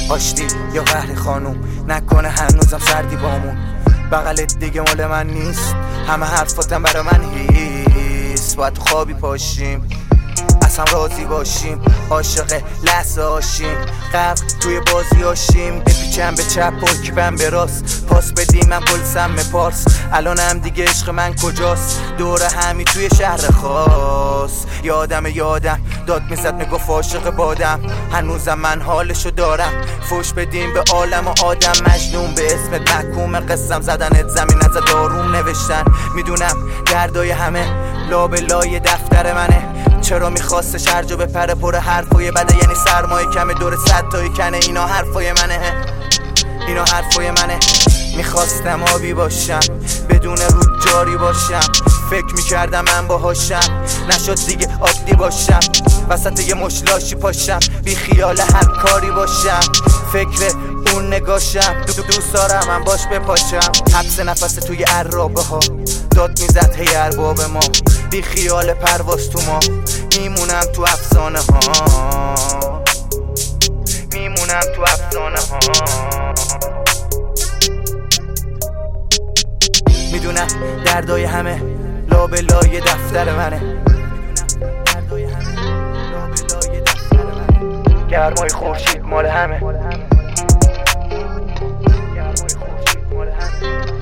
آشتی یا قهر خانوم، نکنه هنوزم سردی بامون. بغلت دیگه مال من نیست، همه حرفاتم برا من هیست. باید تو خوابی پاشیم، از هم راضی باشیم، عاشق لحظه هاشیم، غرق توی بازی هاشیم. بپیچم به چپ پاکیبم به راست، پاس بدیم من پلسم پارس. الان هم دیگه عشق من کجاست؟ دوره همی توی شهر خاص. یادم داد میزد میگفت عاشق بادم، هنوزم من حالشو دارم. فوش بدیم به عالم و آدم، مجنون به اسمت محکوم، قسم زدنت زمین از داروم نوشتن. میدونم دردای همه لابلای دفتر منه، چرا میخواستش هر جا بپره پر حرفای بده، یعنی سرمایه کمه دور 100 تایی کنه. اینا حرفای منه، اینا حرفای منه. میخواستم آبی باشم بدون رود جاری باشم، فکر میکردم من باهاشم، نشد دیگه عادی باشم. وسط یه مشلاشی پاشم، بی خیال هر کاری باشم، فکر اون نگاشم. دوست دارم من باش بپاشم. حبس نفس توی عرابه ها، داد میزد هی ارباب ما، بی خیال پرواز تو ما. میمونم تو افسانه ها، میمونم تو افسانه ها. میدونم دردای همه لابلای دفتر منه، گرمای خورشید مال همه، گرمای خورشید مال همه.